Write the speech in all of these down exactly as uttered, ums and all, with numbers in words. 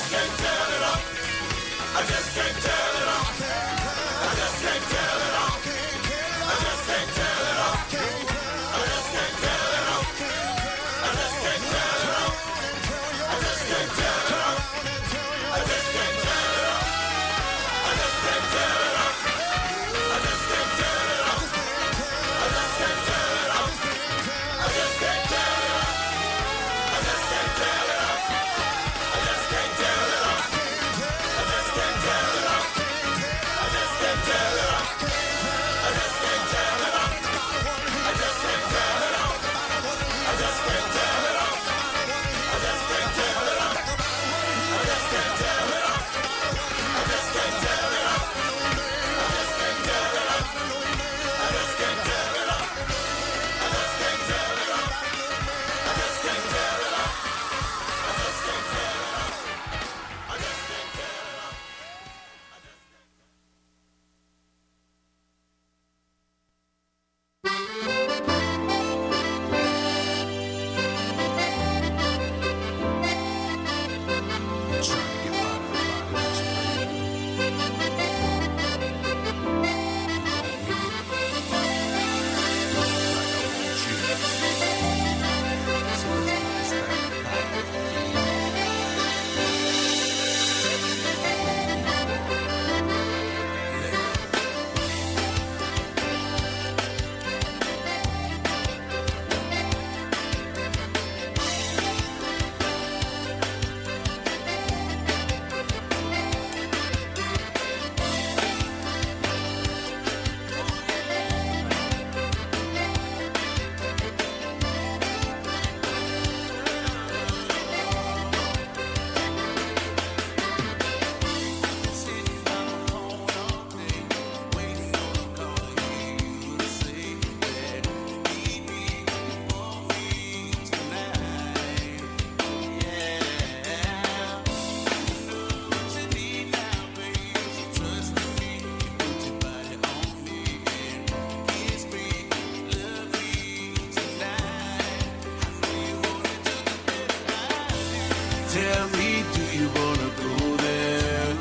Tell me, do you wanna go there?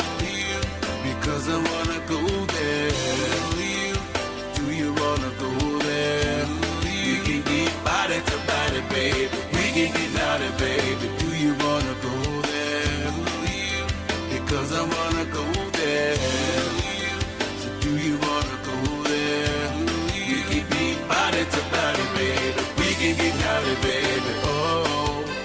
Because I wanna go there. Do you wanna go there? We can get body to body, baby. We can get naughty, baby. Do you wanna go there? Because I wanna go there. So do you wanna go there? We can get body to body, baby. We can get naughty, baby. Oh.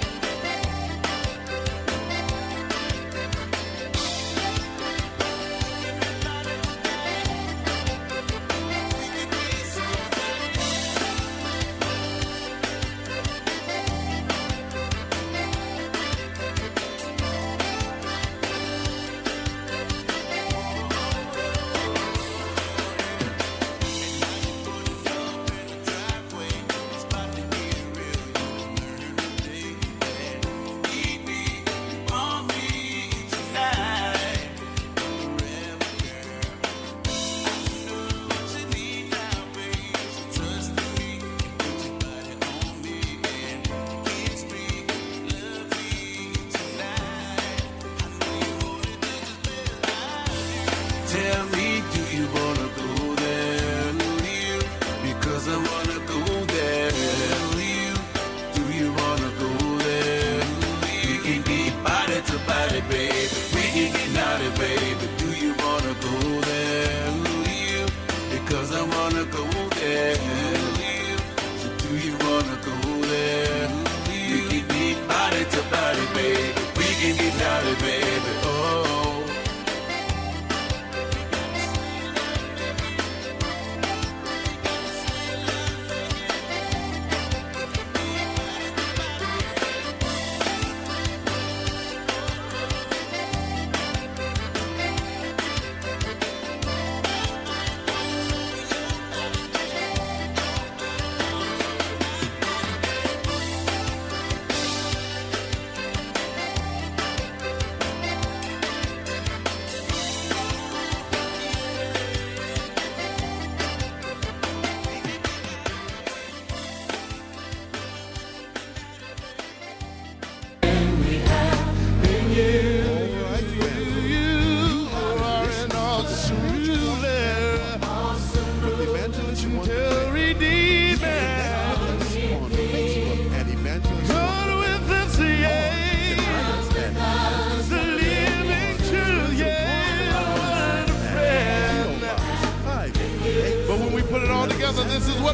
Tell me, do you wanna go there? Because I wanna go there. Do you wanna go there? We can get body to body, baby. We can get naughty, baby. Do you wanna go there? Because I wanna go there. So do you wanna go there? We can get body to body, baby. We can get naughty, baby. Oh.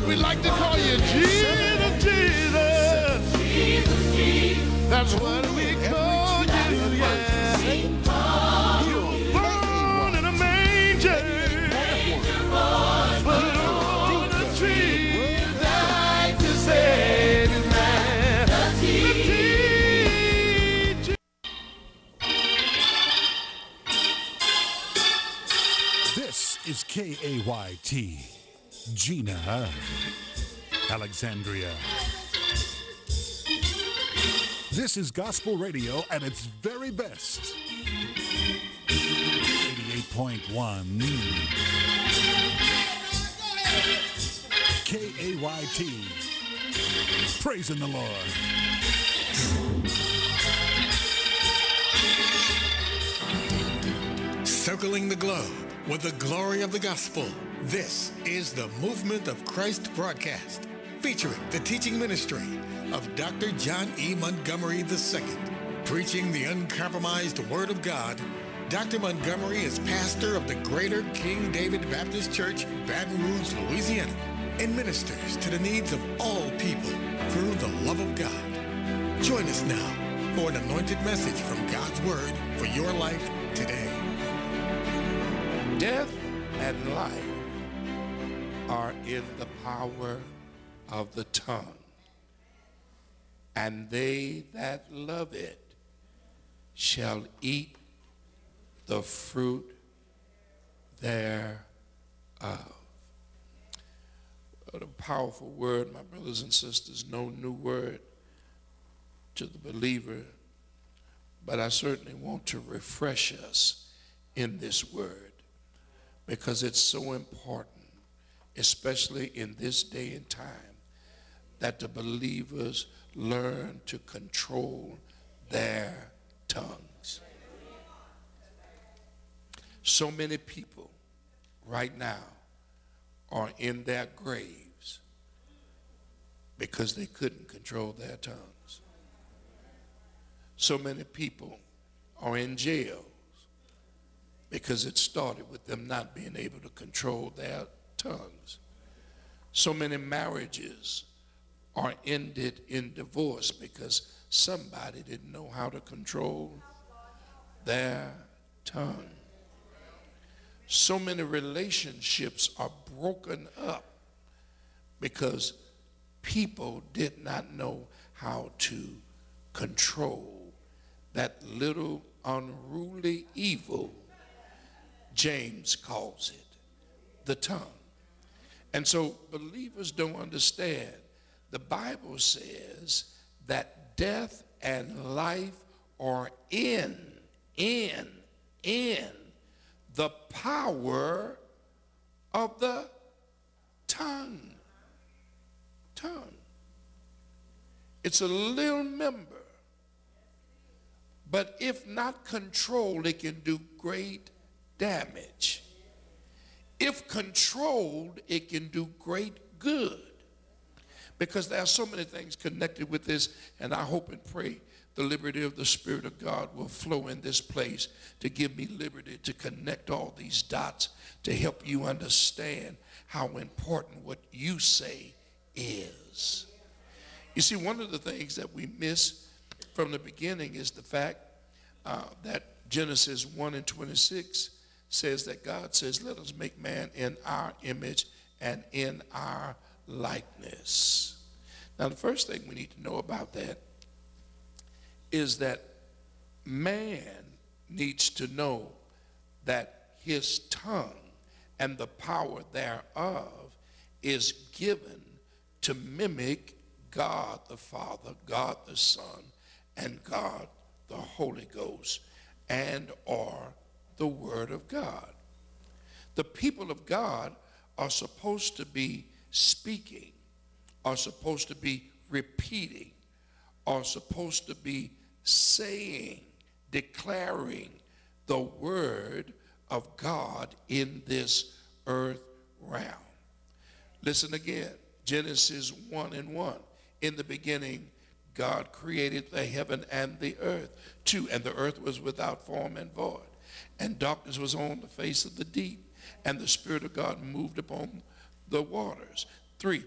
We like to call you Jesus, Jesus. Jesus, Jesus. That's what we call you, yeah. You were born in a manger, but on a tree, died to save man. This is K A Y T, Gina, Alexandria. This is gospel radio at its very best. eighty-eight point one K A Y T, praising the Lord. Circling the globe with the glory of the gospel. This is the Movement of Christ broadcast, featuring the teaching ministry of Doctor John E. Montgomery the Second. Preaching the uncompromised Word of God, Doctor Montgomery is pastor of the Greater King David Baptist Church, Baton Rouge, Louisiana, and ministers to the needs of all people through the love of God. Join us now for an anointed message from God's Word for your life today. Death and life are in the power of the tongue, and they that love it shall eat the fruit thereof. What a powerful word, my brothers and sisters. No new word to the believer, but I certainly want to refresh us in this word, because it's so important, especially in this day and time, that the believers learn to control their tongues. So many people right now are in their graves because they couldn't control their tongues. So many people are in jail because it started with them not being able to control their tongues. So many marriages are ended in divorce because somebody didn't know how to control their tongue. So many relationships are broken up because people did not know how to control that little unruly evil, James calls it, the tongue. And so believers don't understand. The Bible says that death and life are in, in, in the power of the tongue. Tongue. It's a little member, but if not controlled, it can do great damage. If controlled, it can do great good, because there are so many things connected with this, and I hope and pray the liberty of the Spirit of God will flow in this place to give me liberty to connect all these dots to help you understand how important what you say is. You see, one of the things that we miss from the beginning is the fact uh, that Genesis one and twenty-six says that God says, let us make man in our image and in our likeness. Now, the first thing we need to know about that is that man needs to know that his tongue and the power thereof is given to mimic God the Father, God the Son, and God the Holy Ghost, and or the Word of God. The people of God are supposed to be speaking, are supposed to be repeating, are supposed to be saying, declaring the Word of God in this earth realm. Listen again, Genesis one and one. In the beginning, God created the heaven and the earth. Two, and the earth was without form and void, and darkness was on the face of the deep, and the Spirit of God moved upon the waters. Three,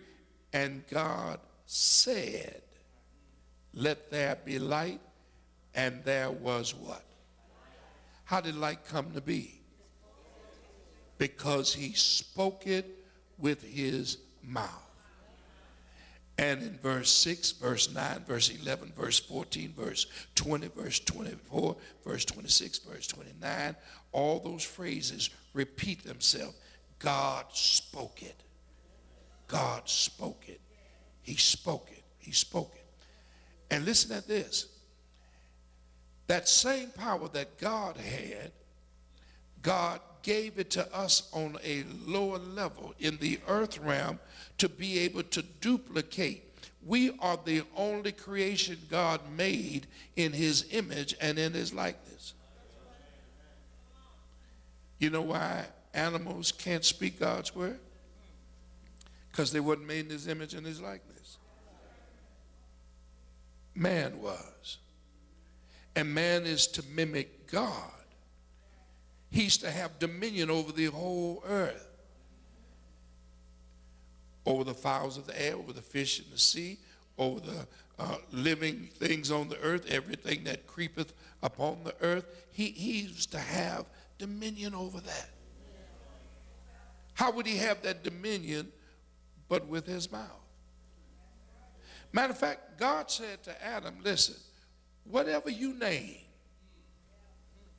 And God said, let there be light, and there was what? How did light come to be? Because he spoke it with his mouth. And in verse six, verse nine, verse eleven, verse fourteen, verse twenty, verse twenty-four, verse twenty-six, verse twenty-nine, all those phrases repeat themselves. God spoke it. God spoke it. He spoke it. He spoke it. And listen at this. That same power that God had, God gave it to us on a lower level in the earth realm to be able to duplicate. We are the only creation God made in his image and in his likeness. You know why animals can't speak God's word? Because they weren't made in his image and his likeness. Man was. And man is to mimic God. He's to have dominion over the whole earth, over the fowls of the air, over the fish in the sea, over the uh, living things on the earth, everything that creepeth upon the earth. He, he's to have dominion over that. How would he have that dominion but with his mouth? Matter of fact, God said to Adam, listen, whatever you name,